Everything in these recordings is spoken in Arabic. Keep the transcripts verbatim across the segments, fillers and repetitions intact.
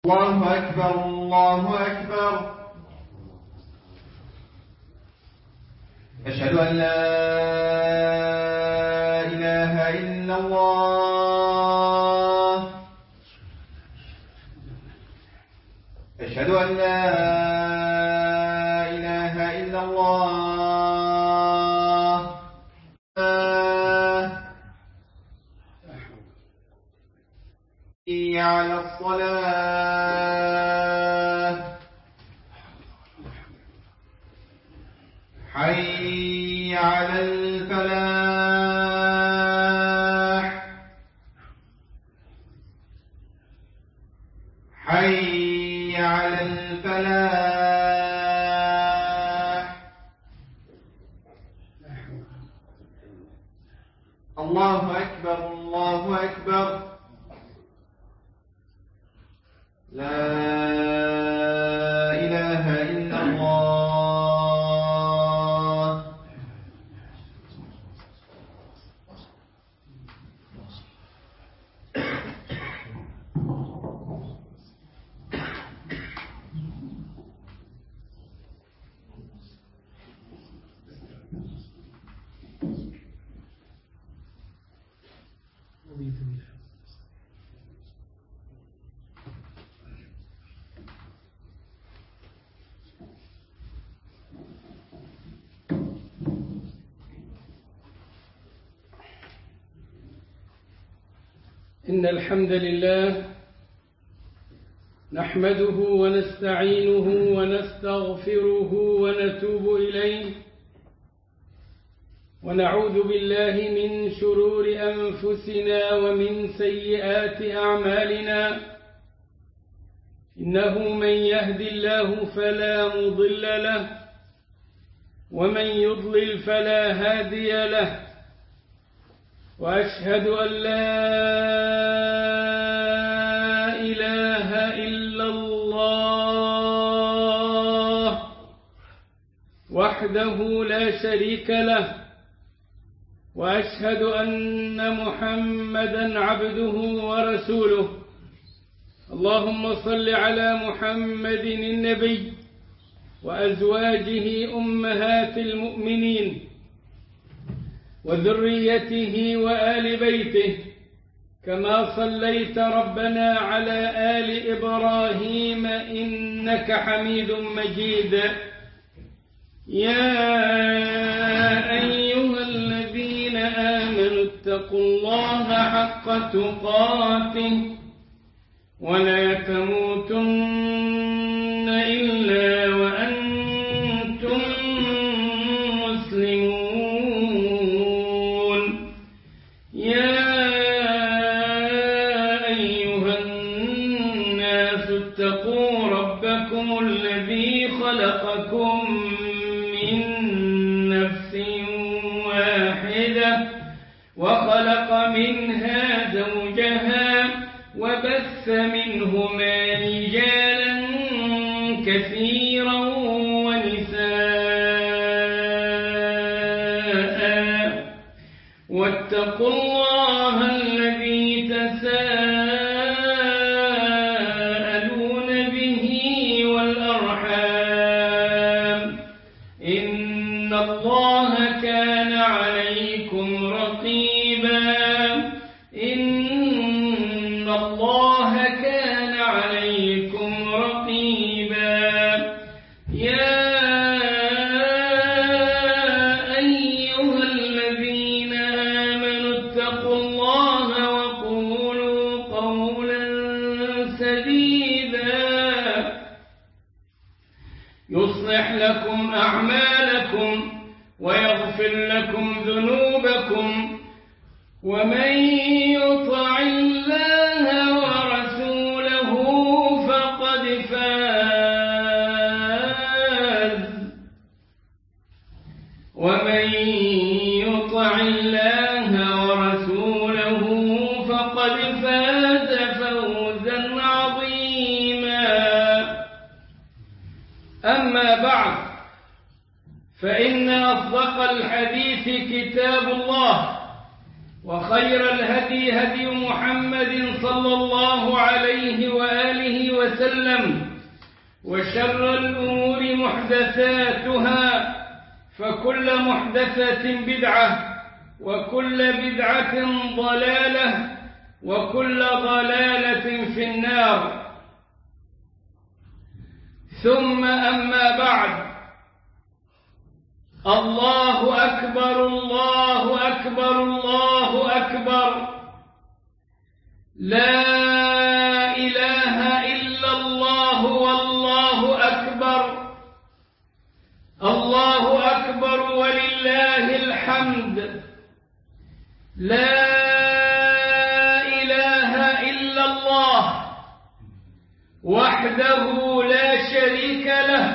الله أكبر الله أكبر. أشهد أن لا إله إلا الله. أشهد أن لا إله إلا الله. حي على الصلاة. حي على الفلاح. حي على الفلاح. الله أكبر الله أكبر. لا إله إلا الله. إن الحمد لله نحمده ونستعينه ونستغفره ونتوب إليه، ونعوذ بالله من شرور أنفسنا ومن سيئات أعمالنا. إنه من يهد الله فلا مضل له، ومن يضلل فلا هادي له، وأشهد أن لا إله إلا الله وحده لا شريك له، وأشهد أن محمدًا عبده ورسوله. اللهم صل على محمد النبي وأزواجه أمهات المؤمنين وذريته وآل بيته، كما صليت ربنا على آل إبراهيم إنك حميد مجيد. يا أيها الذين آمنوا اتقوا الله حق تقاته ولا تموتن إلا وأنتم مسلمون. يا أيها الناس اتقوا ربكم الذي خلقكم من نفس واحدة وخلق منها زوجها وبث منهما رجالا كثيرا ونساء، واتقوا الله الذي تساءلون به والأرحام، إن الله كان عليكم رقيبا. إن الله كان عليكم رقيبا. يا أيها الذين آمنوا اتقوا الله وقولوا قولا سديدا يصلح لكم أعمالكم ويغفر لكم ذنوبكم، ومن يطع الله ورسوله فقد فاز. ومن يطع الله ورسوله فقد فاز فوزا عظيما. أما بعد، فإن أصدق الحديث كتاب الله، وخير الهدي هدي محمد صلى الله عليه وآله وسلم، وشر الأمور محدثاتها، فكل محدثة بدعة، وكل بدعة ضلالة، وكل ضلالة في النار. ثم أما بعد، الله أكبر الله أكبر الله أكبر، لا إله إلا الله والله أكبر، الله أكبر ولله الحمد، لا إله إلا الله وحده لا شريك له،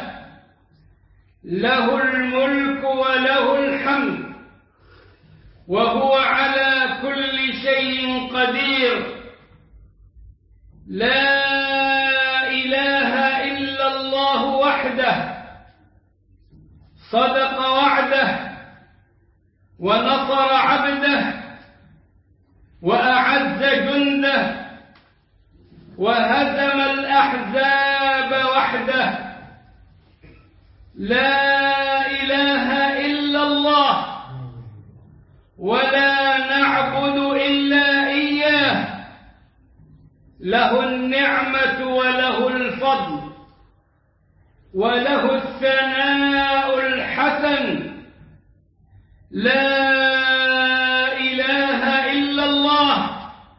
له الملك وله الحمد، وهو على كل شيء قدير. لا إله إلا الله وحده، صدق وعده، ونصر عبده، وأعز جنده، وهزم الأحزاب وحده. لا إله إلا الله، ولا نعبد إلا إياه، له النعمة وله الفضل وله الثناء الحسن. لا إله إلا الله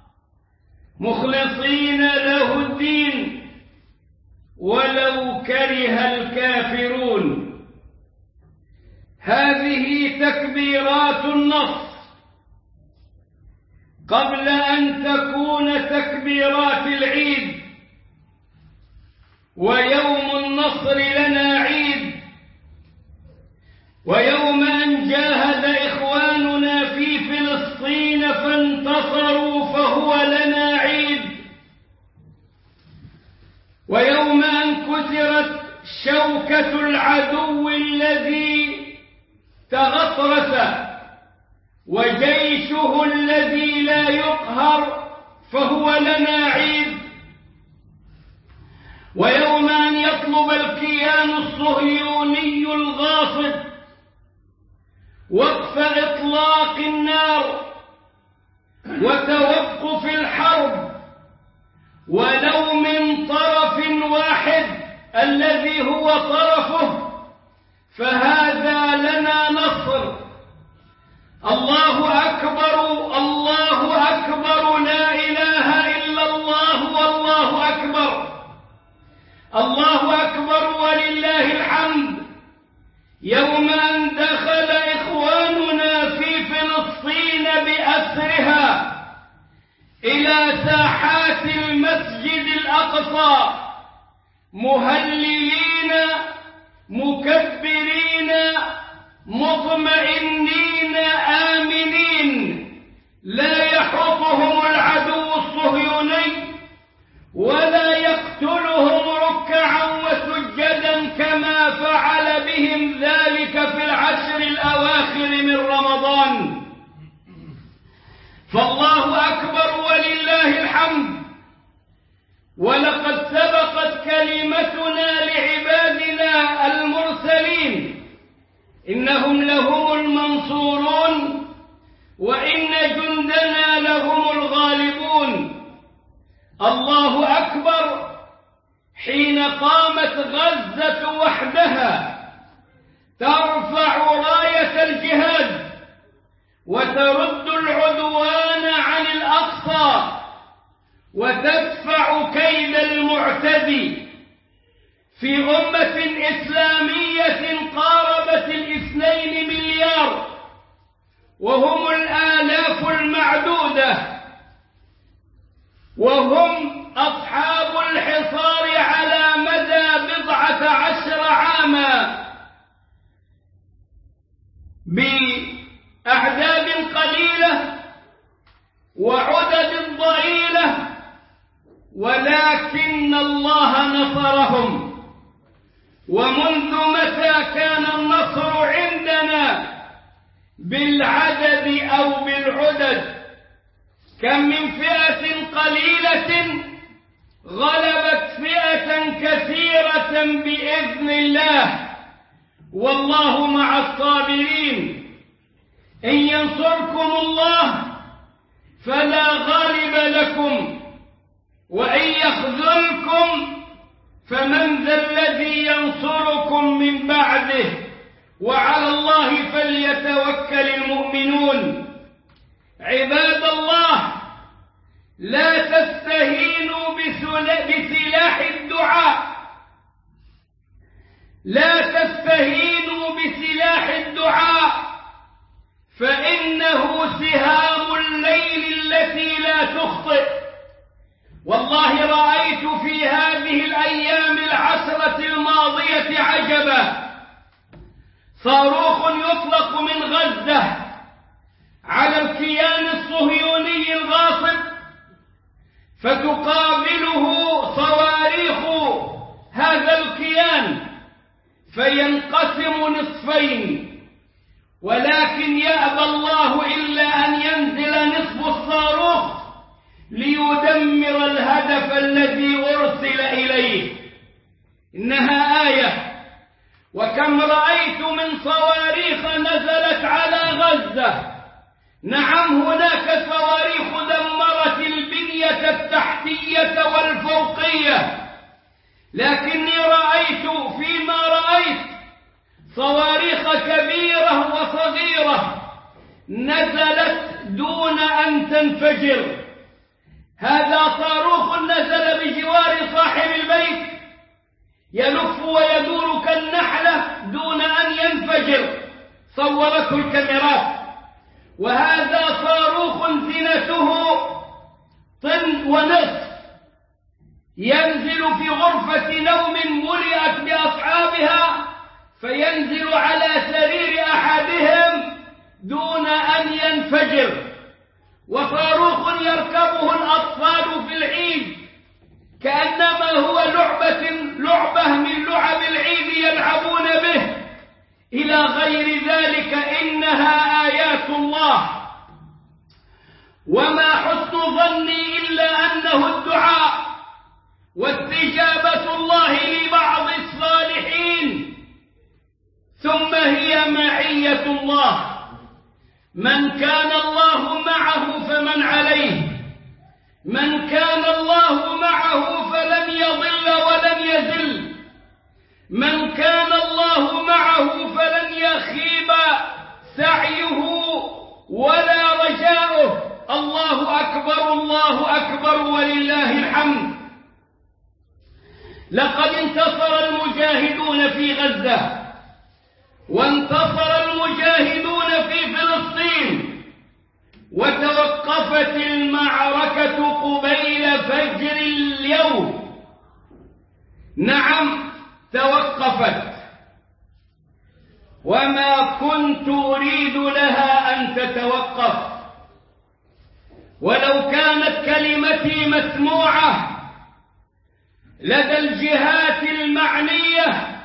مخلصين له الدين ولو كره الكافرون. هذه تكبيرات النصر قبل أن تكون تكبيرات العيد، ويوم النصر لنا عيد، ويوم أن جاهد إخواننا في فلسطين فانتصروا فهو لنا عيد، ويوم أن كسرت شوكة العدو الذي تغطرس وجيشه الذي لا يقهر فهو لنا عيد، ويوم أن يطلب الكيان الصهيوني الغاصب وقف إطلاق النار وتوقف الحرب ولو من طرف واحد الذي هو طرفه، فهذا لنا نصر. الله أكبر الله أكبر، لا إله إلا الله والله أكبر، الله أكبر ولله الحمد. يوم أن دخل إخواننا في فلسطين بأسرها إلى ساحات المسجد الأقصى مهللين مكبرين مطمئنين آمنين، لا يحطهم العدو الصهيوني ولا يقتلهم ركعا وسجدا كما فعل بهم ذلك في العشر الأواخر من رمضان. فالله أكبر ولله الحمد. ولقد سبقت كلمتنا لعبادنا المرسلين، إنهم لهم المنصورون وإن جندنا لهم الغالبون. الله أكبر حين قامت غزة وحدها ترفع راية الجهاد وترد العدوان عن الأقصى وتدفع كيد المعتدي في أمة إسلامية قاربت الاثنين مليار، وهم الآلاف المعدودة، وهم أصحاب الحصار على مدى بضعة عشر عاما بأعداد قليلة وعدد ضئيلة، ولكن الله نصرهم. ومنذ متى كان النصر عندنا بالعدد أو بالعدد؟ كم من فئة قليلة غلبت فئة كثيرة بإذن الله، والله مع الصابرين. إن ينصركم الله فلا غالب لكم، وإن يخذلكم فمن ذا الذي ينصركم من بعده، وعلى الله فليتوكل المؤمنون. عباد الله، لا تستهينوا بسلاح الدعاء، لا تستهينوا بسلاح الدعاء، فإنه سهام الليل التي لا تخطئ. والله رأيت في هذه الأيام العشرة الماضية عجبا. صاروخ يطلق من غزة على الكيان الصهيوني الغاصب، فتقابله صواريخ هذا الكيان فينقسم نصفين، ولكن يأبى الله إلا أن ينزل نصف الصاروخ ليدمر الهدف الذي أرسل إليه. إنها آية. وكم رأيت من صواريخ نزلت على غزة. نعم، هناك صواريخ دمرت البنية التحتية والفوقية، لكني رأيت فيما رأيت صواريخ كبيرة وصغيرة نزلت دون أن تنفجر. هذا صاروخ نزل بجوار صاحب البيت يلف ويدور كالنحلة دون أن ينفجر، صورته الكاميرات. وهذا صاروخ زنته طن ونصف ينزل في غرفة نوم ملئت بأصحابها، فينزل على سرير أحدهم دون أن ينفجر. وصاروخ يركبه الأطفال في العيد كأنما هو لعبة لعبة من لعب العيد يلعبون به، إلى غير ذلك. إنها آيات الله. وما حسن ظني إلا أنه الدعاء واستجابة الله لبعض الصالحين، ثم هي معية الله. من كان الله معه فمن عليه، من كان الله معه فلن يضل ولن يذل، من كان الله معه فلن يخيب سعيه ولا رجاؤه. الله أكبر، الله أكبر، ولله الحمد. لقد انتصر المجاهدون في غزة، وانتصر المجاهدون في فلسطين، وتوقفت المعركة قبيل فجر اليوم. نعم، توقفت، وما كنت أريد لها أن تتوقف. ولو كانت كلمتي مسموعة لدى الجهات المعنية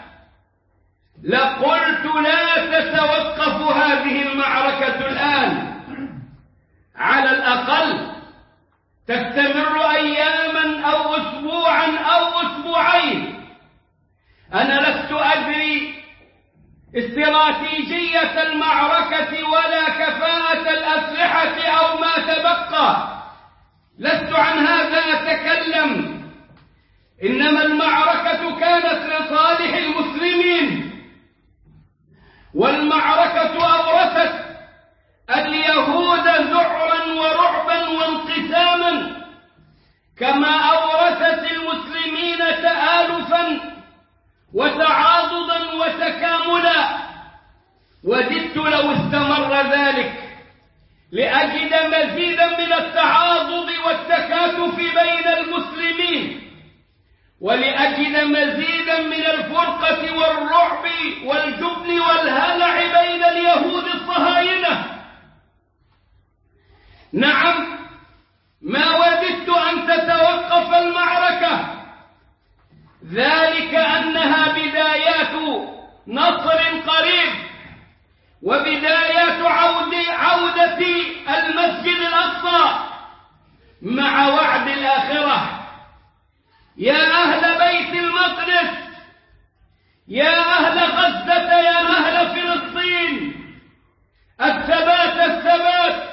لقلت لا تتوقف هذه المعركة الآن، على الأقل تستمر أياما أو أسبوعا أو أسبوعين. أنا لست أدري استراتيجية المعركة ولا كفاءة الأسلحة أو ما تبقى، لست عن هذا أتكلم، إنما المعركة كانت لصالح المسلمين، والمعركة أورثت اليهود ذعرا ورعبا وانقساما، كما أورثت المسلمين تآلفا وتعاضدا وتكاملا. وددت لو استمر ذلك لأجد مزيدا من التعاضد والتكاتف بين المسلمين، ولأجد مزيدا من الفرقة والرعب والجبن والهلع بين اليهود الصهاينة. نعم، ما وددت أن تتوقف المعركة، ذلك أنها بدايات نصر قريب، وبدايات عودة, عودة المسجد الأقصى مع وعد الآخرة. يا أهل بيت المقدس، يا أهل غزة، يا أهل فلسطين، الثبات الثبات.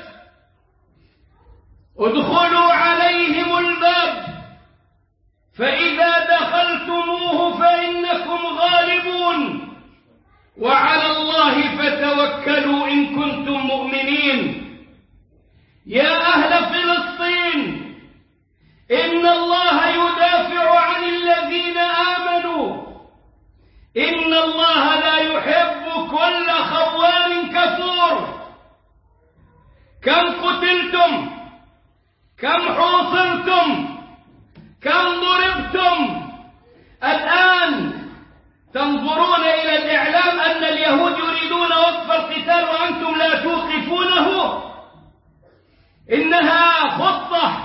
ادخلوا عليهم الباب، فإذا دخلتموه فإنكم غالبون، وعلى الله فتوكلوا إن كنتم مؤمنين. يا أهل فلسطين، إن الله يدافع عن الذين آمنوا، إن الله لا يحب كل خوان كفور. كم قتلتم، كم حوصرتم، كم ضربتم. الآن تنظرون إلى الإعلام أن اليهود يريدون وقف القتال وأنتم لا توقفونه. إنها خطة،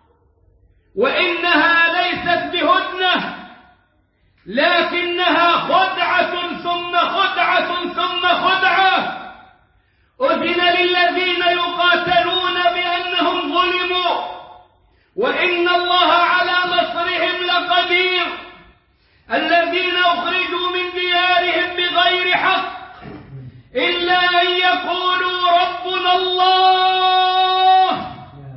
وإنها ليست بهدنة، لكنها خدعة ثم خدعة ثم خدعة. أذن للذين يقاتلون بأنهم ظلموا، وإن الله على نصرهم لقدير. الذين أخرجوا من ديارهم بغير حق إلا أن يقولوا ربنا الله.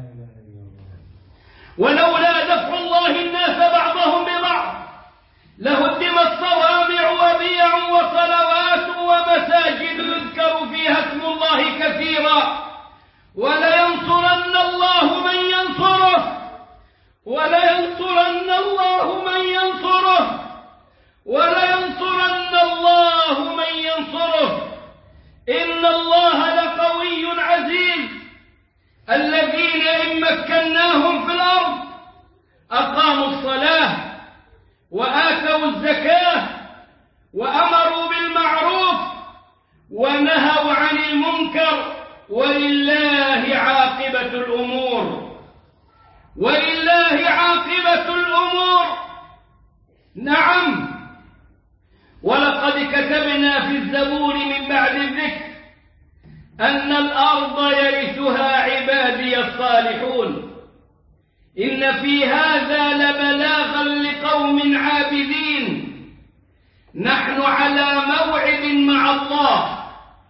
ولولا دفع الله الناس بعضهم ببعض لهدمت صوامع وبيع وصلوات ومساجد يذكر فيها اسم الله كثيرا، ولينصرن الله من ينصره، ولينصرن الله من ينصره، ولينصرن الله من ينصره. إن الله لقوي عزيز. الذين إن مكناهم في الأرض أقاموا الصلاة وآتوا الزكاة وأمروا بالمعروف ونهوا عن المنكر، ولله عاقبة الأمور. ولله عاقبة الأمور. نعم، ولقد كتبنا في الزبور من بعد الذكر أن الأرض يرثها عبادي الصالحون. إن في هذا لبلاغا لقوم عابدين. نحن على موعد مع الله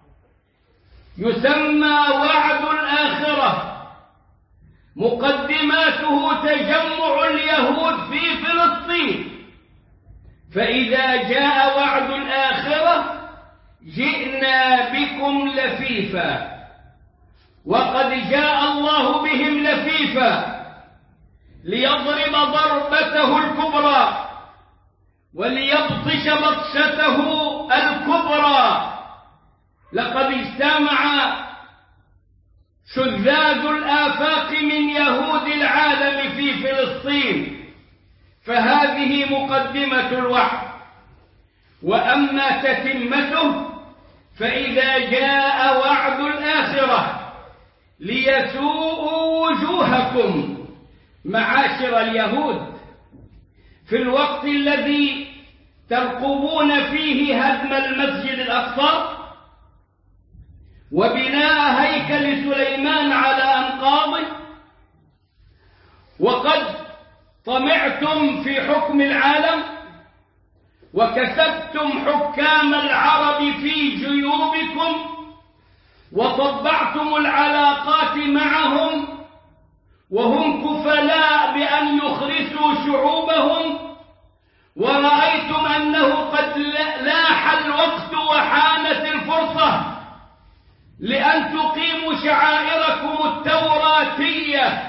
يسمى وعد الآخرة، مقدماته تجمع اليهود في فلسطين. فإذا جاء وعد الآخرة جئنا بكم لفيفا، وقد جاء الله بهم لفيفا ليضرب ضربته الكبرى وليبطش بطشته الكبرى. لقد اجتمع شذاذ الآفاق من يهود العالم في فلسطين، فهذه مقدمة الوعد. وأما تتمته فإذا جاء وعد الآخرة ليسوءوا وجوهكم معاشر اليهود في الوقت الذي ترقبون فيه هدم المسجد الأقصى وبناء هيكل سليمان على أنقاضه، وقد طمعتم في حكم العالم وكسبتم حكام العرب في جيوبكم وطبعتم العلاقات معهم وهم كفلاء بأن يخرسوا شعوبهم، ورأيتم أنه قد لاح الوقت وحانت الفرصة لأن تقيموا شعائركم التوراتية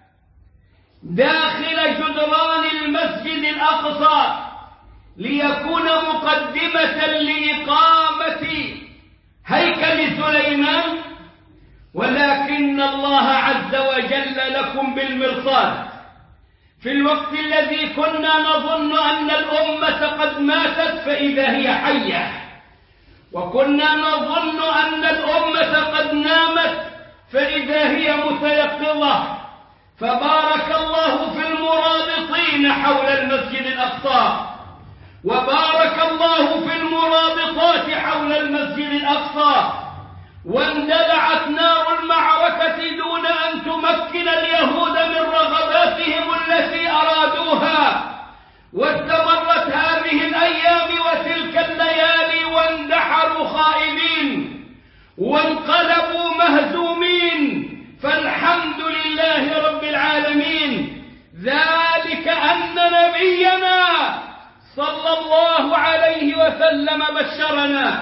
داخل جدران المسجد الأقصى ليكون مقدمة لإقامة هيكل سليمان. ولكن الله عز وجل لكم بالمرصاد في الوقت الذي كنا نظن أن الأمة قد ماتت فإذا هي حية، وكنا نظن أن الأمة قد نامت فإذا هي متيقظة. فبارك الله في المرابطين حول المسجد الأقصى، وبارك الله في المرابطات حول المسجد الأقصى، واندلعت نار المعركة دون أن تمكن اليهود من رغباتهم التي أرادوها، واستمرت هذه الأيام وتلك الليالي واندحروا خائبين وانقلبوا مهزومين، فالحمد لله رب العالمين. ذلك أن نبينا صلى الله عليه وسلم بشرنا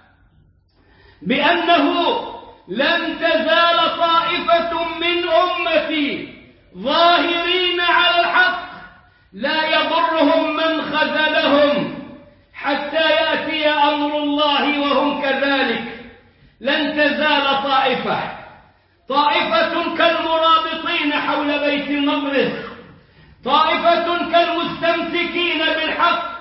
بأنه لن تزال طائفة من أمتي ظاهرين على الحق لا يضرهم من خذلهم حتى يأتي أمر الله وهم كذلك. لن تزال طائفة طائفة كالمرابطين حول بيت المقدس، طائفة كالمستمسكين بالحق،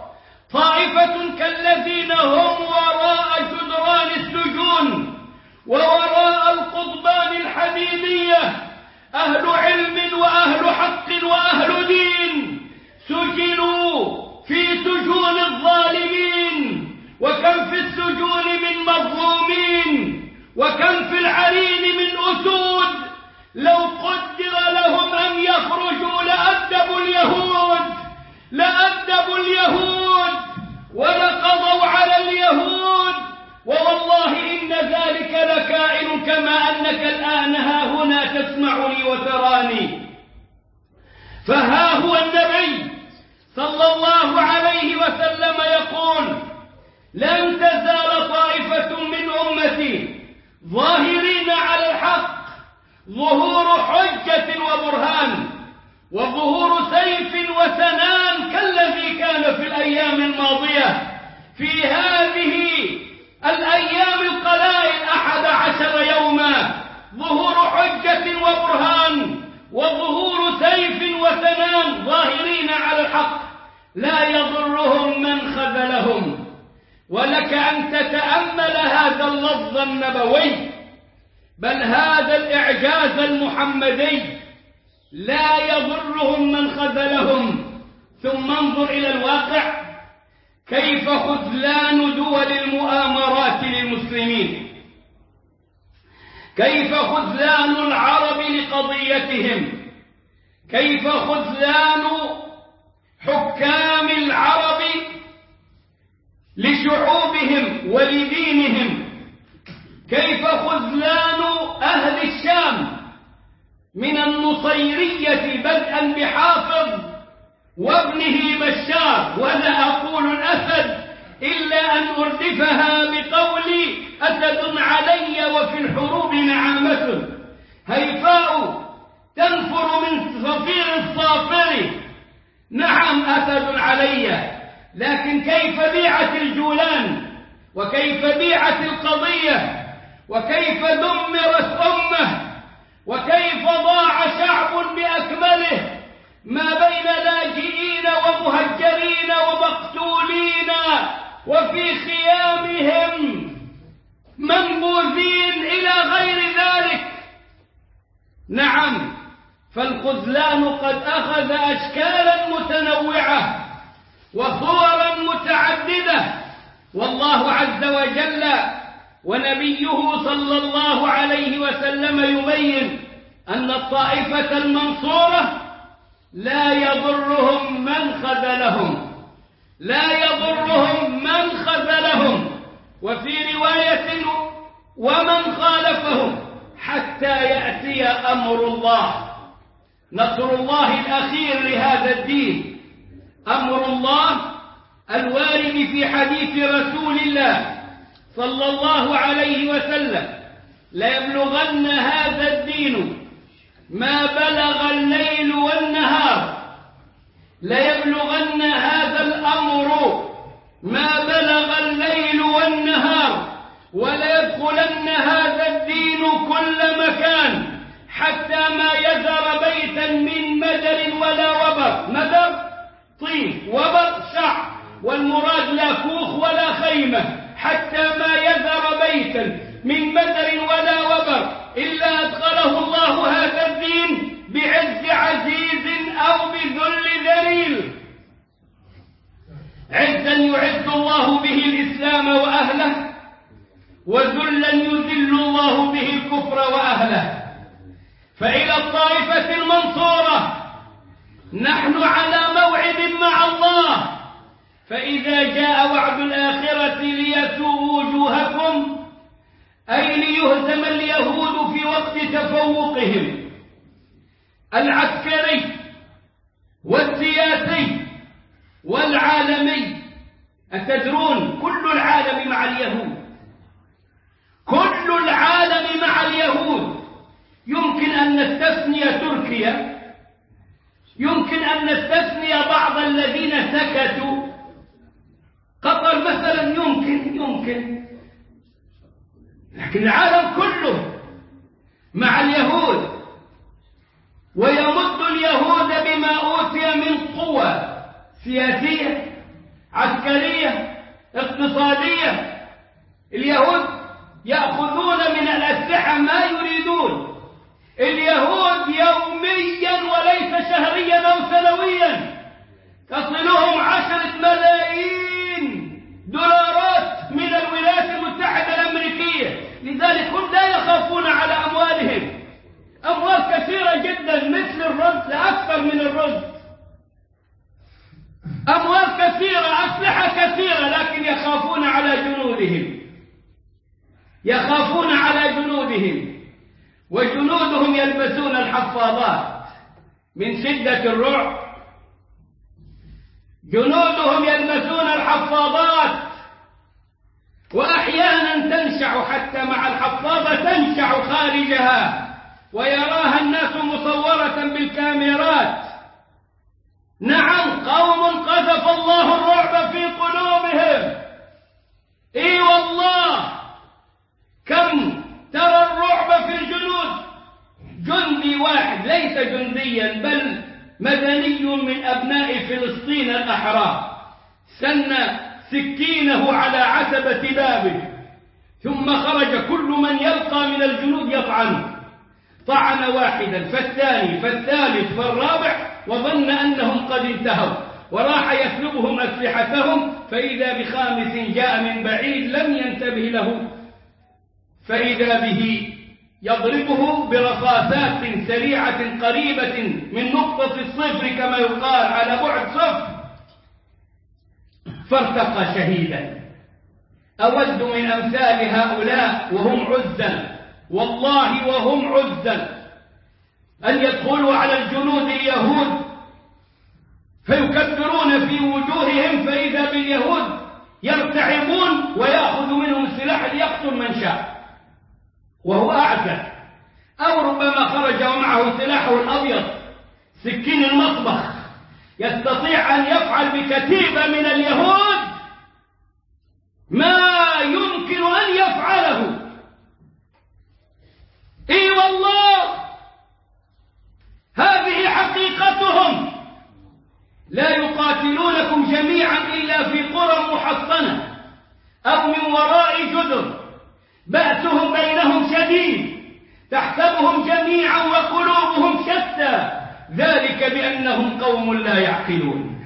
طائفة كالذين هم وراء جدران السجون ووراء القضبان الحديدية، أهل علم وأهل حق وأهل دين سجنوا في سجون الظالمين، وكم في السجون من مظلومين، وكم في العرين من أسود. لو قدر لهم أن يخرجوا لأدبوا اليهود لأدبوا اليهود ولقضوا على اليهود، ووالله إن ذلك لكائن كما أنك الآن ها هنا تسمعني وتراني. فها هو النبي صلى الله عليه وسلم يقول: لن تزال طائفة من أمتي ظاهرين على الحق، ظهور حجة وبرهان، وظهور سيف وسنان كالذي كان في الأيام الماضية. في هذه الأيام القلائل أحد عشر يوما ظهور حجة وبرهان وظهور سيف وسنان ظاهرين على الحق لا يضرهم من خذلهم. ولك أن تتأمل هذا اللفظ النبوي، بل هذا الإعجاز المحمدي: لا يضرهم من خذلهم. ثم انظر إلى الواقع، كيف خذلان دول المؤامرات للمسلمين، كيف خذلان العرب لقضيتهم، كيف خذلان حكام العرب لشعوبهم ولدينهم، كيف خذلان أهل الشام من النصيرية بدءا بحافظ وابنه بشار، ولا أقول الأسد إلا أن أردفها بقولي: أسد علي وفي الحروب نعامة، هيفاء تنفر من صفير الصافر. نعم أسد علي، لكن كيف بيعت الجولان، وكيف بيعت القضية، وكيف دمرت أمة، وكيف ضاع شعب بأكمله ما بين لاجئين ومهجرين ومقتولين وفي خيامهم منبوذين إلى غير ذلك. نعم، فالخذلان قد أخذ أشكالا متنوعة وصورا متعددة، والله عز وجل ونبيه صلى الله عليه وسلم يبين أن الطائفة المنصورة لا يضرهم من خذلهم، لا يضرهم من خذلهم، وفي رواية: ومن خالفهم حتى يأتي أمر الله. نصر الله الأخير لهذا الدين، أمر الله الوارد في حديث رسول الله صلى الله عليه وسلم: ليبلغن هذا الدين ما بلغ الليل والنهار، ليبلغن هذا الأمر ما بلغ الليل والنهار، وليدخلن هذا الدين كل مكان، حتى ما يذر بيتا من مدر ولا وبر. مدر طين، وبر شعر، والمراد لا كوخ ولا خيمة. حتى ما يذر بيتا من مدر ولا وبر إلا أدخله الله هذا الدين بعز عزيز أو بذل ذليل. عزا يعز الله به الإسلام وأهله، وذلا يذل الله به الكفر وأهله. فإلى الطائفة المنصورة نحن على موعد مع الله، فإذا جاء وعد الآخرة ليسوءوا وجوهكم أي ليهزم اليهود في وقت تفوقهم العسكري والسياسي والعالمي. أتدرون كل العالم مع اليهود، كل العالم مع اليهود. يمكن أن نستثني تركيا، يمكن أن نستثني بعض الذين سكتوا، قطر مثلا يمكن يمكن لكن العالم كله مع اليهود. ويمد اليهود بما أوتي من قوة سياسية عسكرية اقتصادية. اليهود يأخذون من الأسلحة ما يريدون. اليهود يوميا وليس شهريا أو سنويا تصلهم عشرة ملايين دولارات من الولايات المتحدة الأمريكية. لذلك هم لا يخافون على أموالهم، أموال كثيرة جدا مثل الرز، أكثر من الرز، أموال كثيرة، أسلحة كثيرة، لكن يخافون على جنودهم، يخافون على جنودهم. وجنودهم يلبسون الحفاظات من شدة الرعب. جنودهم يلبسون الحفاظات، وأحيانا تنشع حتى مع الحفاظة تنشع خارجها ويراها الناس مصورة بالكاميرات. نعم، قوم قذف الله الرعب في قلوبهم. اي والله، كم ترى الرعب في الجنود. جندي واحد ليس جنديا بل مدني من أبناء فلسطين الأحرار سن سكينه على عتبة بابه، ثم خرج كل من يلقى من الجنود يطعنه، طعن واحدا فالثاني فالثالث فالرابع، وظن أنهم قد انتهوا وراح يسلبهم أسلحتهم، فإذا بخامس جاء من بعيد لم ينتبه له، فإذا به يضربه برصاصات سريعة قريبة من نقطة الصفر كما يقال على بعد صفر، فارتقى شهيدا. أود من أمثال هؤلاء وهم عزا، والله وهم عزا، أن يدخلوا على الجنود اليهود فيكبرون في وجوههم، فإذا باليهود يرتعبون ويأخذ منهم السلاح ليقتل من شاء وهو أعزل، أو ربما خرج ومعه سلاحه الأبيض سكين المطبخ، يستطيع أن يفعل بكتيبة من اليهود ما يمكن أن يفعله. إي والله، هذه حقيقتهم. لا يقاتلونكم جميعا إلا في قرى محصنة أو من وراء جدر، بأسهم بينهم شديد، تحسبهم جميعا وقلوبهم شتى، ذلك بأنهم قوم لا يعقلون.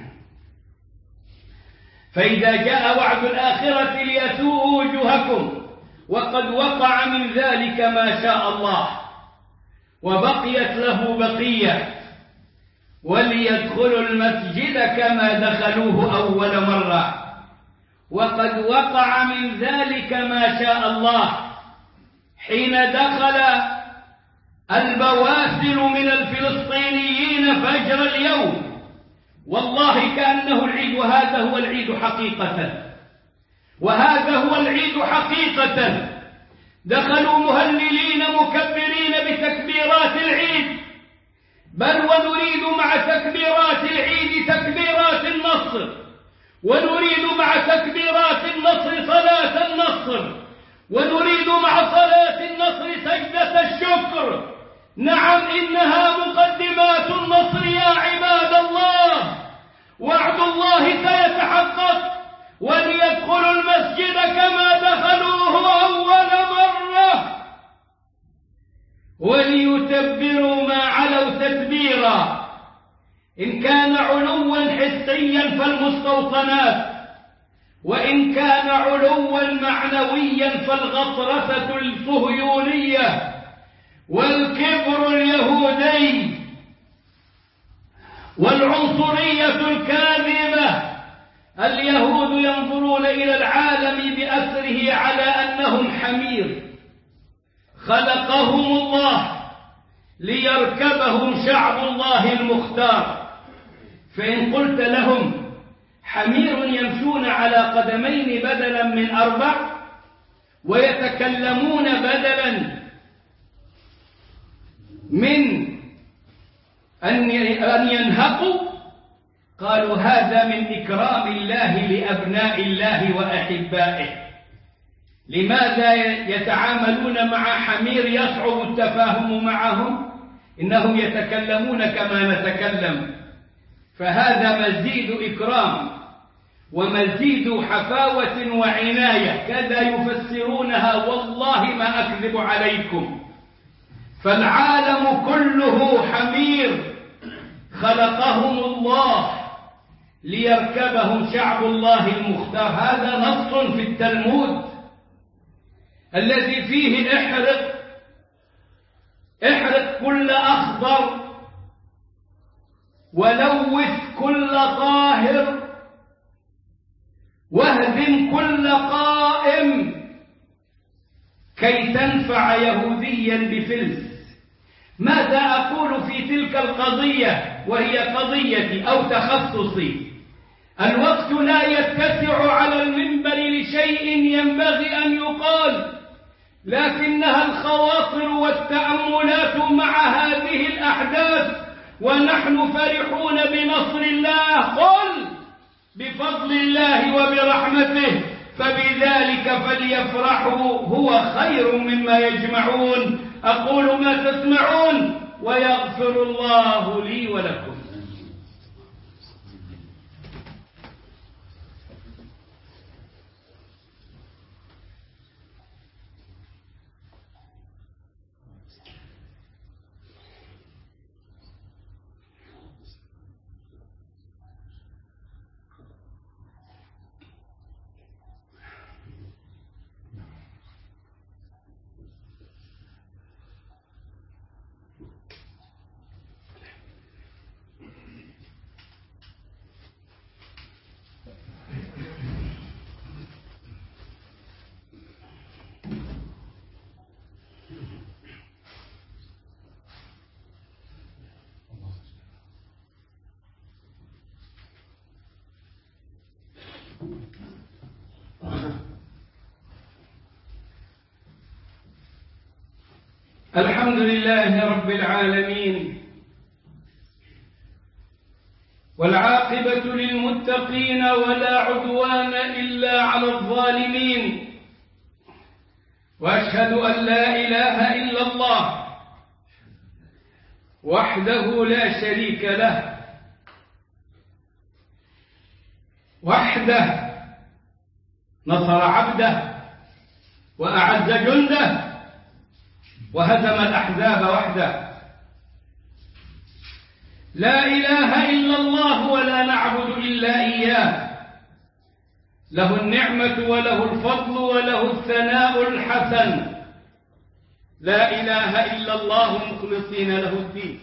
فإذا جاء وعد الآخرة ليسوءوا وجوهكم، وقد وقع من ذلك ما شاء الله وبقيت له بقية، وليدخلوا المسجد كما دخلوه أول مرة، وقد وقع من ذلك ما شاء الله حين دخل البواسل من الفلسطينيين فجر اليوم، والله كأنه العيد، وهذا هو العيد حقيقة، وهذا هو العيد حقيقة. دخلوا مهللين مكبرين بتكبيرات العيد، بل ونريد مع تكبيرات العيد تكبيرات النصر، ونريد مع تكبيرات النصر صلاة النصر، ونريد مع صلاة النصر سجدة الشكر. نعم، إنها مقدمات النصر يا عباد الله، وعد الله سيتحقق. وليدخلوا المسجد كما دخلوه أول مرة، وليتبروا ما علوا تتبيرا. إن كان علوا حسيا فالمستوطنات، وإن كان علوا معنويا فالغطرسة الصهيونية والكبر اليهودي والعنصرية الكاذبة. اليهود ينظرون إلى العالم بأسره على أنهم حمير خلقهم الله ليركبهم شعب الله المختار. فإن قلت لهم حمير يمشون على قدمين بدلا من أربع ويتكلمون بدلا من أن ينهقوا، قالوا هذا من إكرام الله لأبناء الله وأحبائه. لماذا يتعاملون مع حمير يصعب التفاهم معهم؟ إنهم يتكلمون كما نتكلم، فهذا مزيد إكرام ومزيد حفاوة وعناية. كذا يفسرونها، والله ما أكذب عليكم. فالعالم كله حمير خلقهم الله ليركبهم شعب الله المختار. هذا نص في التلمود الذي فيه احرق احرق كل أخضر ولوث كل طاهر واهدم كل قائم كي تنفع يهوديا بفلس. ماذا أقول في تلك القضية وهي قضيتي أو تخصصي؟ الوقت لا يتسع على المنبر لشيء ينبغي أن يقال، لكنها الخواطر والتأملات مع هذه الأحداث ونحن فرحون بنصر الله. قل بفضل الله وبرحمته فبذلك فليفرحوا هو خير مما يجمعون. أقول ما تسمعون ويغفر الله لي ولكم. الحمد لله رب العالمين، والعاقبة للمتقين ولا عدوان إلا على الظالمين، وأشهد أن لا إله إلا الله وحده لا شريك له، وحده نصر عبده وأعز جنده وهزم الأحزاب وحده. لا إله إلا الله ولا نعبد إلا إياه، له النعمة وله الفضل وله الثناء الحسن. لا إله إلا الله مخلصين له الدين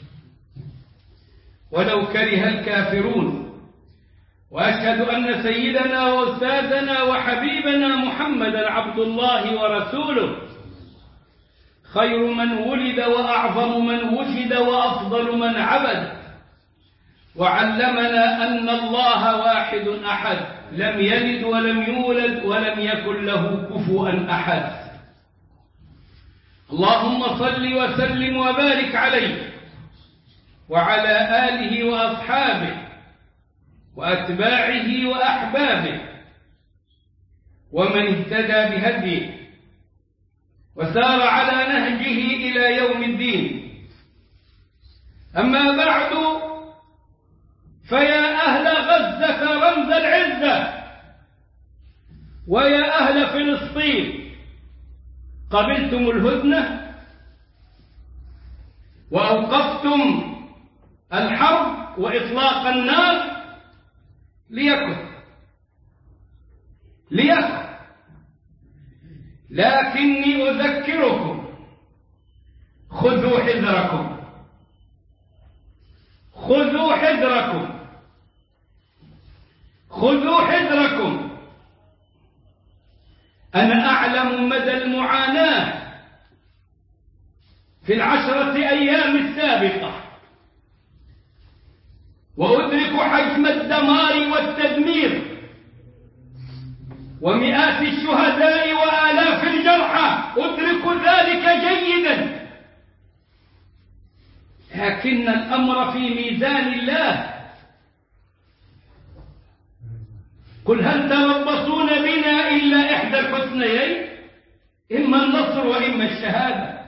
ولو كره الكافرون. وأشهد أن سيدنا وأستاذنا وحبيبنا محمدا عبد الله ورسوله، خير من ولد وأعظم من وجد وأفضل من عبد، وعلمنا أن الله واحد أحد لم يلد ولم يولد ولم يكن له كفوا أحد. اللهم صل وسلم وبارك عليه وعلى آله وأصحابه وأتباعه وأحبابه ومن اهتدى بهديه وسار على نهجه إلى يوم الدين. أما بعد، فيا أهل غزة رمز العزة ويا أهل فلسطين، قبلتم الهدنة وأوقفتم الحرب وإطلاق النار، ليكن ليفعل. لكني أذكركم خذوا حذركم، خذوا حذركم، خذوا حذركم. أنا أعلم مدى المعاناة في العشرة أيام السابقة، وأدرك حجم الدمار والتدمير ومئات الشهداء وآلاف الجرحى، أدرك ذلك جيدا. لكن الأمر في ميزان الله. قل هل تربصون بنا إلا إحدى الحسنيين، إما النصر وإما الشهادة،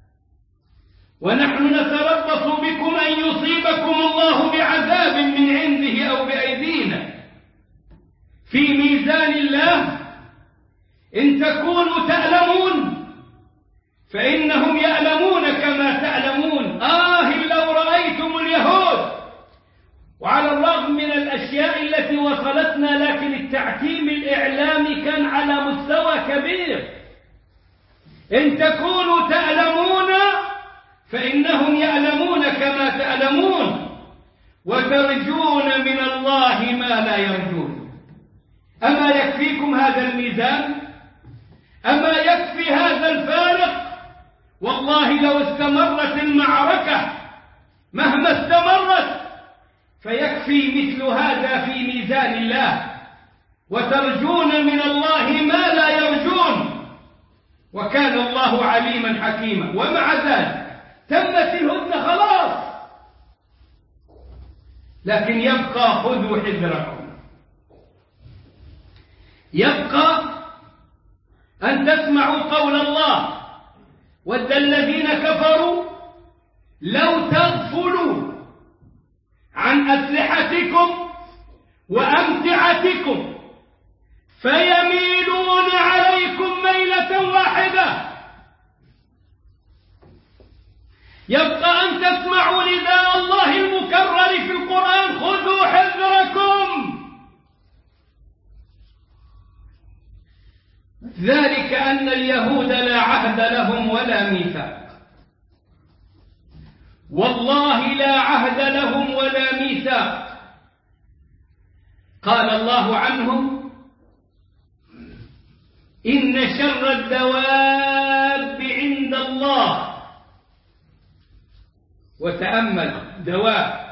ونحن نتربص بكم أن يصيبكم الله بعذاب من عنده أو بأيدينا. في ميزان الله إن تكونوا تألمون فإنهم يألمون كما تألمون. آه لو رأيتم اليهود، وعلى الرغم من الأشياء التي وصلتنا لكن التعتيم الإعلامي كان على مستوى كبير. إن تكونوا تألمون فإنهم يألمون كما تألمون، وترجون من الله ما لا يرجون. أما يكفيكم هذا الميزان؟ أما يكفي هذا الفارق؟ والله لو استمرت المعركة مهما استمرت فيكفي مثل هذا في ميزان الله، وترجون من الله ما لا يرجون، وكان الله عليما حكيما. ومع ذلك تمت الهدنة خلاص، لكن يبقى خذوا حذركم. يبقى أن تسمعوا قول الله: ود الذين كفروا لو تغفلوا عن أسلحتكم وأمتعتكم فيميلون عليكم ميلة واحدة. يبقى أن تسمعوا نداء الله المكرر في القرآن: خذوا حذركم. ذلك أن اليهود لا عهد لهم ولا ميثاق، والله لا عهد لهم ولا ميثاق. قال الله عنهم: إن شر الدواب عند الله. وتأمل: دواب.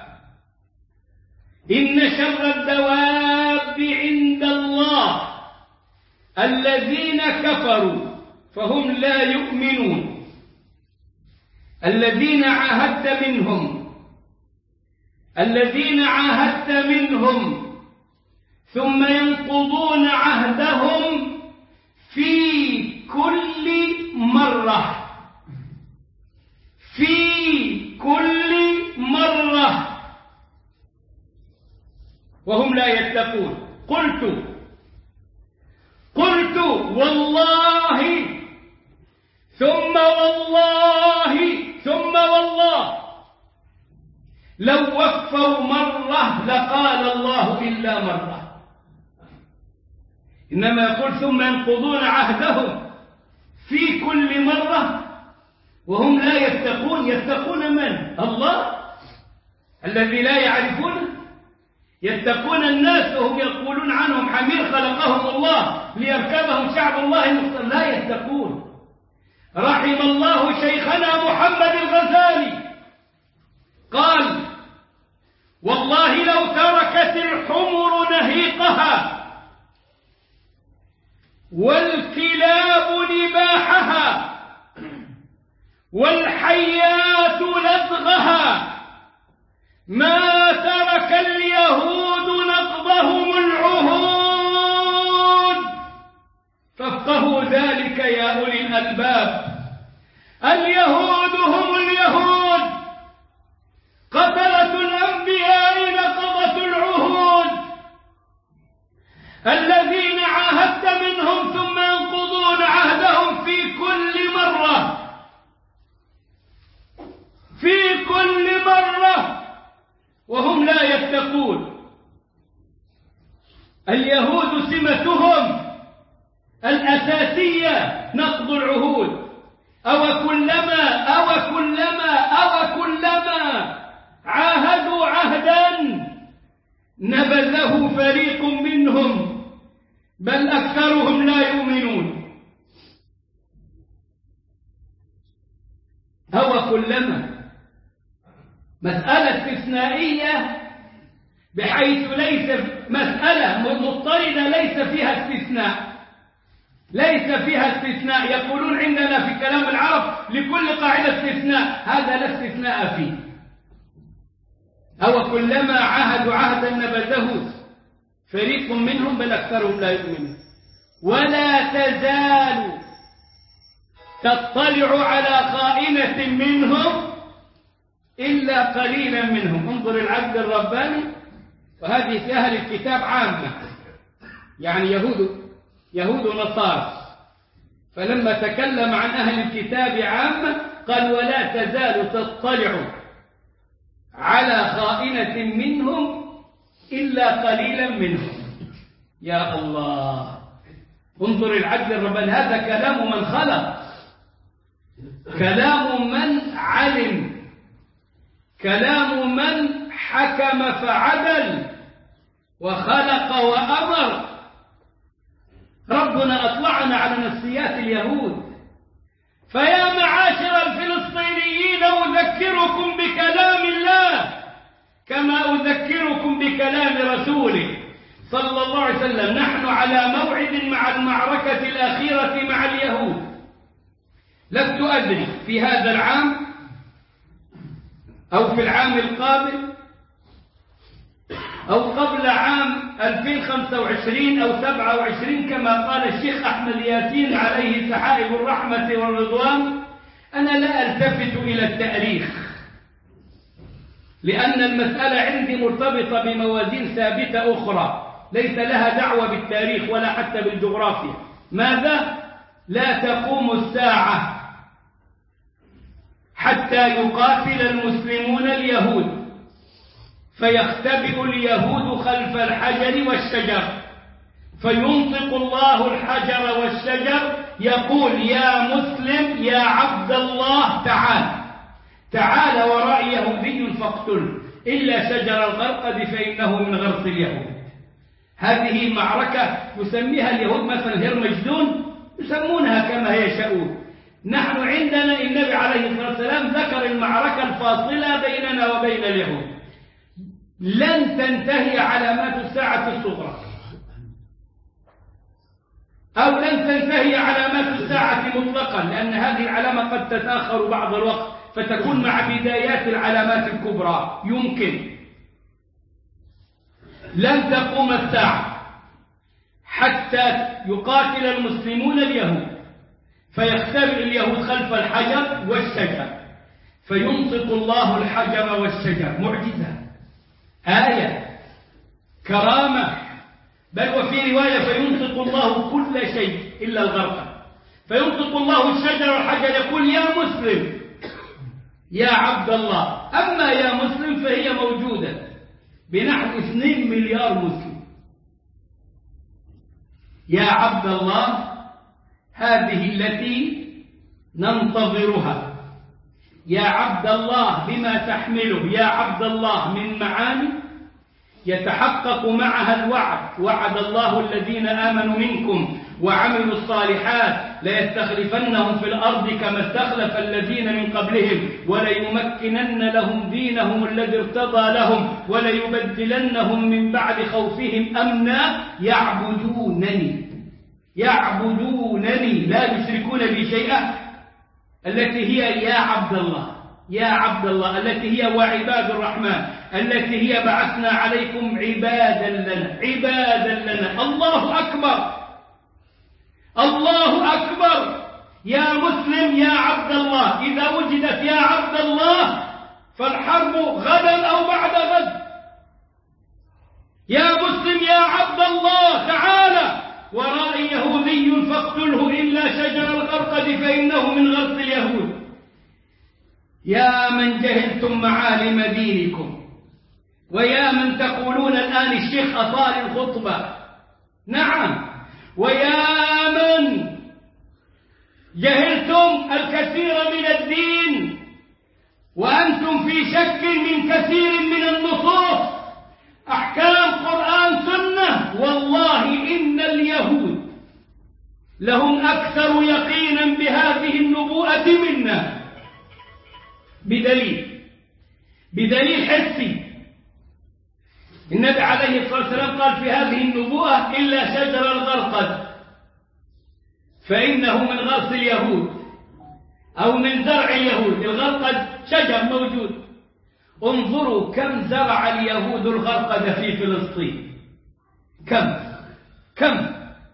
إن شر الدواب عند الله الذين كفروا فهم لا يؤمنون. الذين عاهدت منهم، الذين عاهدت منهم ثم ينقضون عهدهم في كل مرة، في كل مرة، وهم لا يتقون. قلت قلت والله ثم والله ثم والله لو وفوا مرة لقال الله إلا مرة. إنما يقول ثم ينقضون عهدهم في كل مرة وهم لا يتقون. يتقون من؟ الله الذي لا يعرفونه. يتقون الناس وهم يقولون عنهم حمير خلقهم الله ليركبهم شعب الله المختار. لا يتقون. رحم الله شيخنا محمد الغزالي قال: والله لو تركت الحمر نهيقها والكلاب نباحها والحيات لدغها ما ترك اليهود نقضهم العهود. فافقهوا ذلك يا أولي الألباب. اليهود هم اليهود، قتلة الأنبياء نقضة العهود، الذين عاهدت منهم ثم ينقضون عهدهم في كل مرة، في كل مرة، وهم لا يتقون. اليهود سمتهم الأساسية نقض العهود. أو كلما أو كلما أو كلما عاهدوا عهدا نبذه فريق منهم بل أكثرهم لا يؤمنون. أو كلما مسألة استثنائية بحيث ليس مسألة مضطردة ليس فيها استثناء، ليس فيها استثناء. يقولون عندنا في كلام العرب لكل قاعدة استثناء، هذا لا استثناء فيه. أو كلما عاهدوا عهدا نبذه فريق منهم بل أكثرهم لا يؤمنون. ولا تزال تطلع على خائنة منهم إلا قليلا منهم. انظر العبد الرباني، وهذه في أهل الكتاب عامة، يعني يهود يهود ونصارى، فلما تكلم عن أهل الكتاب عامة قال ولا تزال تطلع على خائنة منهم إلا قليلا منهم. يا الله، انظر العدل الرباني، هذا كلام من خلق، كلام من علم، كلام من حكم فعدل وخلق وأمر. ربنا أطلعنا على نفسيات اليهود. فيا معاشر الفلسطينيين أذكركم بكلام الله كما أذكركم بكلام رسوله صلى الله عليه وسلم. نحن على موعد مع المعركة الأخيرة مع اليهود. لست أدري في هذا العام أو في العام القابل أو قبل عام ألفين وخمسة وعشرين أو سبعة وعشرين كما قال الشيخ أحمد ياسين عليه سحائب الرحمة والرضوان. أنا لا ألتفت إلى التاريخ لأن المسألة عندي مرتبطة بموازين ثابتة أخرى ليس لها دعوة بالتاريخ ولا حتى بالجغرافيا. ماذا؟ لا تقوم الساعة حتى يقاتل المسلمون اليهود فيختبئ اليهود خلف الحجر والشجر فينطق الله الحجر والشجر يقول يا مسلم يا عبد الله تعال تعال وراء يهودي فاقتله إلا شجر الغرقد فإنه من غرس اليهود. هذه معركة يسميها اليهود مثلا هرمجدون، يسمونها كما يشاءون. نحن عندنا النبي عليه الصلاة والسلام ذكر المعركة الفاصلة بيننا وبين اليهود. لن تنتهي علامات الساعة الصغرى أو لن تنتهي علامات الساعة مطلقا، لأن هذه العلامة قد تتأخر بعض الوقت فتكون مع بدايات العلامات الكبرى. يمكن لن تقوم الساعة حتى يقاتل المسلمون اليهود فيختبئ اليهود خلف الحجر والشجر فينطق الله الحجر والشجر. معجزة، آية، كرامة. بل وفي رواية فينطق الله كل شيء إلا الغرقد فينطق الله الشجر والحجر يقول يا مسلم يا عبد الله. أما يا مسلم فهي موجودة بنحو اثنين مليار مسلم. يا عبد الله هذه التي ننتظرها. يا عبد الله بما تحمله يا عبد الله من معاني يتحقق معها الوعد. وعد الله الذين آمنوا منكم وعملوا الصالحات ليستخلفنهم في الأرض كما استخلف الذين من قبلهم وليمكنن لهم دينهم الذي ارتضى لهم وليبدلنهم من بعد خوفهم أمنا يعبدونني يعبدونني لا يشركون بي شيئا التي هي يا عبد الله يا عبد الله التي هي وعباد الرحمن التي هي بعثنا عليكم عبادا لنا عبادا لنا. الله أكبر الله أكبر. يا مسلم يا عبد الله، إذا وجدت يا عبد الله فالحرب غدا أو بعد غد. يا مسلم يا عبد الله تعالى وراء يهودي فاقتله إلا شجر الغرقد فإنه من غرس اليهود. يا من جهلتم معالم دينكم ويا من تقولون الآن الشيخ أطال الخطبة. نعم، ويا من جهلتم الكثير من الدين وأنتم في شك من كثير من النصوص، أحكام قرآن سنة. والله إن اليهود لهم أكثر يقينا بهذه النبوءة منا، بدليل بدليل حسي. النبي عليه الصلاة والسلام قال في هذه النبوءة إلا شجر الغرقد فإنه من غرس اليهود أو من زرع اليهود. الغرقد شجر موجود. انظروا كم زرع اليهود الغرقد في فلسطين، كم كم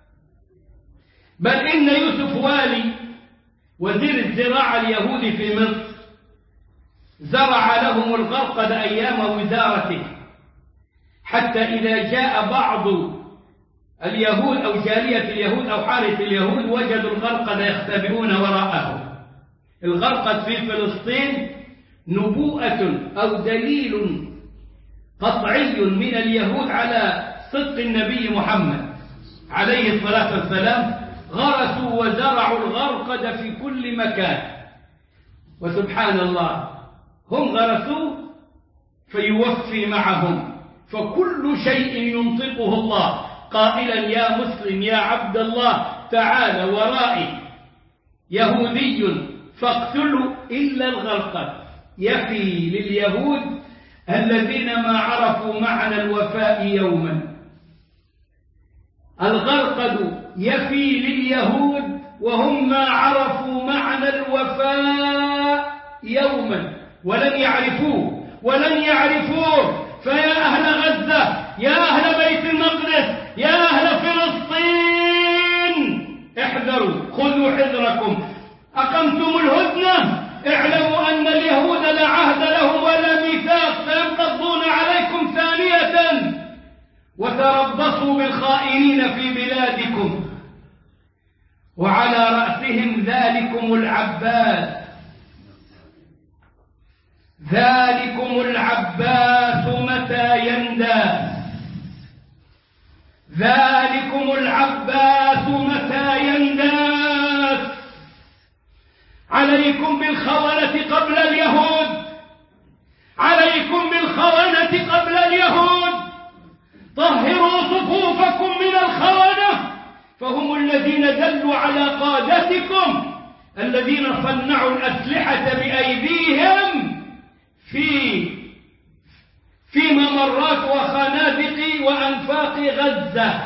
بل إن يوسف والي وزير الزراعة اليهودي في مصر زرع لهم الغرقد أيام وزارته، حتى إذا جاء بعض اليهود أو جالية اليهود أو حارة اليهود وجدوا الغرقد يختبئون وراءه. الغرقد في فلسطين نبوءة أو دليل قطعي من اليهود على صدق النبي محمد عليه الصلاة والسلام. غرسوا وزرعوا الغرقد في كل مكان، وسبحان الله هم غرسوا فيوفي معهم، فكل شيء ينطقه الله قائلا يا مسلم يا عبد الله تعال ورائي يهودي فاقتله إلا الغرقد. يفي لليهود الذين ما عرفوا معنى الوفاء يوما. الغرقد يفي لليهود وهم ما عرفوا معنى الوفاء يوما ولن يعرفوه ولن يعرفوه. فيا أهل غزة، يا أهل بيت المقدس، يا أهل فلسطين احذروا، خذوا حذركم. أقمتم الهدنة، اعلموا أن اليهود لا عهد لهم ولا ميثاق، سينقضون عليكم ثانية. وتربصوا بالخائنين في بلادكم، وعلى رأسهم ذلكم العباس ذلكم العباس متى ينداس ذلكم العباس متى ينداس. عليكم بالخونة قبل اليهود، عليكم بالخونة قبل اليهود. طهروا صفوفكم من الخونة، فهم الذين دلوا على قادتكم الذين صنعوا الأسلحة بأيديهم في في ممرات وخنادق وأنفاق غزة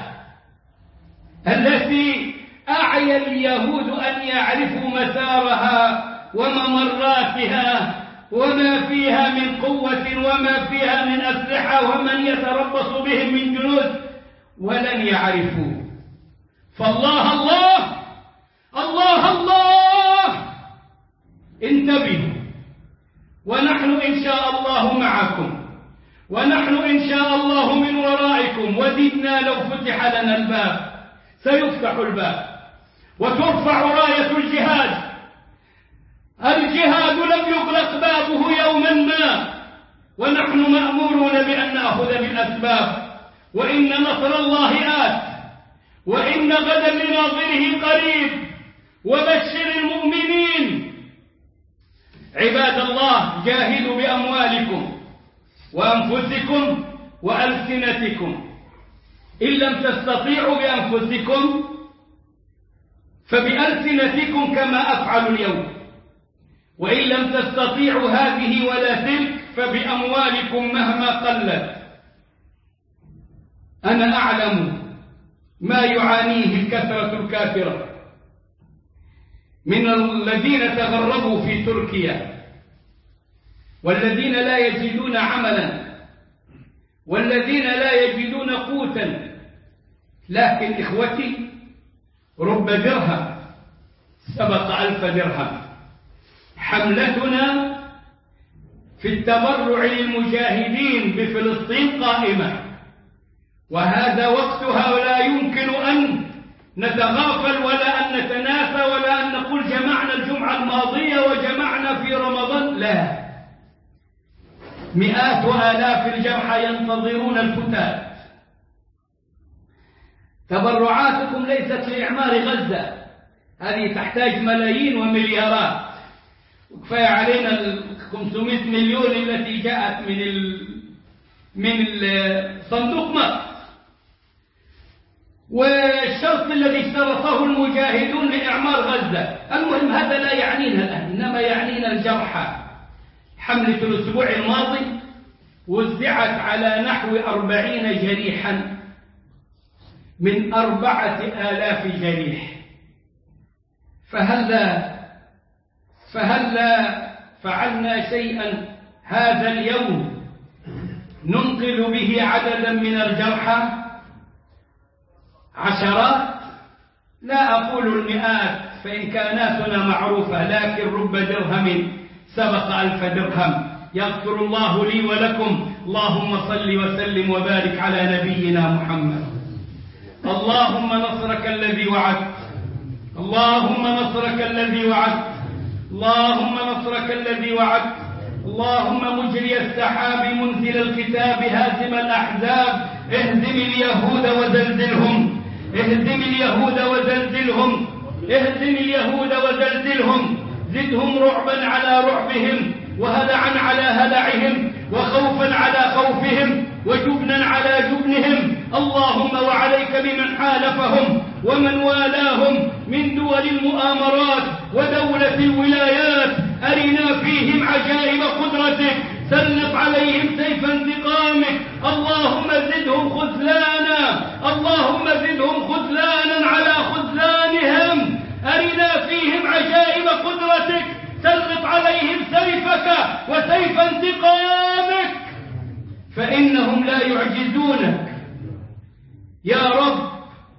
التي أعيا اليهود أن يعرفوا مسارها وممراتها وما فيها من قوة وما فيها من أسلحة ومن يتربص بهم من جنود، ولن يعرفوا. فالله الله الله الله انتبهوا، ونحن إن شاء الله معكم، ونحن إن شاء الله من ورائكم. وددنا لو فتح لنا الباب، سيفتح الباب وترفع راية الجهاد. الجهاد لم يغلق بابه يوما ما، ونحن مأمورون بأن نأخذ بالأسباب. وإن نصر الله آت، وإن غدا لناظره قريب. وبشر المؤمنين. عباد الله، جاهدوا بأموالكم وأنفسكم وألسنتكم. إن لم تستطيعوا بأنفسكم فبألسنتكم كما أفعل اليوم، وإن لم تستطيعوا هذه ولا تلك فبأموالكم مهما قلت. أنا أعلم ما يعانيه الكثرة الكافرة من الذين تغربوا في تركيا، والذين لا يجدون عملا، والذين لا يجدون قوتا. لكن إخوتي، رب درهم سبق ألف درهم. حملتنا في التبرع للمجاهدين بفلسطين قائمة، وهذا وقتها، ولا يمكن أن نتغافل ولا أن نتناسى ولا أن نقول جمعنا الجمعة الماضية وجمعنا في رمضان. لا، مئات وآلاف الجرحى ينتظرون الفتات. تبرعاتكم ليست لإعمار غزة، هذه تحتاج ملايين ومليارات، وكفاية علينا ال خمسمائة مليون التي جاءت من ال من صندوق مصر. والشرط الذي اشترطه المجاهدون لإعمار غزة. المهم هذا لا يعنينا الآن، إنما يعنينا الجرحى. حملة الأسبوع الماضي وزعت على نحو أربعين جريحا من أربعة آلاف جريح. فهلا فهلا فعلنا شيئا هذا اليوم ننقذ به عددا من الجرحى؟ عشرات، لا أقول المئات فإن كاناتنا معروفة، لكن رب درهم سبق ألف درهم. يغفر الله لي ولكم. اللهم صل وسلم وبارك على نبينا محمد. اللهم نصرك الذي وعدت، اللهم نصرك الذي وعدت، اللهم نصرك الذي وعدت. اللهم مجري السحاب منزل الكتاب هازم الأحزاب اهزم اليهود وزلزلهم، اهزم اليهود وزلزلهم، اهزم اليهود وزلزلهم. زدهم رعبا على رعبهم، وهلعا على هلعهم، وخوفا على خوفهم، وجبنا على جبنهم. اللهم وعليك بمن حالفهم ومن والاهم من دول المؤامرات ودولة الولايات. أرنا فيهم عجائب قدرتك، سلط عليهم سيف انتقامك. اللهم زدهم خذلانا، اللهم زدهم خذلانا على خذلانهم. أرنا فيهم عجائب قدرتك، سلط عليهم سيفك وسيف انتقامك، فإنهم لا يعجزونك. يا رب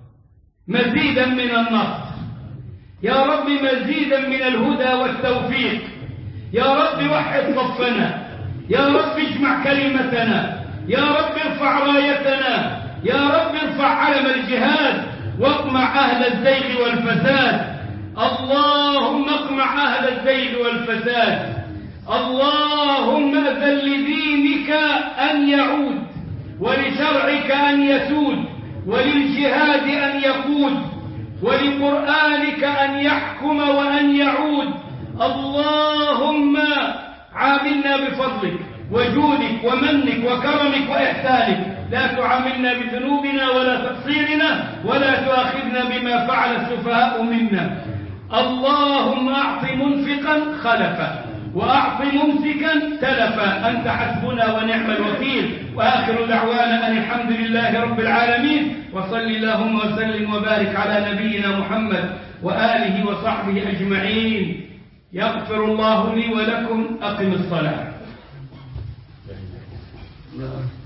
مزيدا من النصر، يا رب مزيدا من الهدى والتوفيق. يا رب وحد صفنا، يا رب اجمع كلمتنا، يا رب ارفع رايتنا، يا رب ارفع علم الجهاد، واقمع أهل الزيغ والفساد. اللهم اقمع أهل الزيغ والفساد. اللهم أذن لدينك أن يعود، ولشرعك أن يسود، وللجهاد أن يقود، ولقرآنك أن يحكم وأن يعود. اللهم عاملنا بفضلك وجودك ومنك وكرمك وإحسانك، لا تعاملنا بذنوبنا ولا تقصيرنا، ولا تؤاخذنا بما فعل السفهاء منا. اللهم أعط منفقا خلفا، وأعط ممسكا تلفا. أنت حسبنا ونعم الوكيل. وآخر دعوانا أن الحمد لله رب العالمين، وصل اللهم وسلم وبارك على نبينا محمد وآله وصحبه أجمعين. يغفر الله لي ولكم. أقم الصلاة.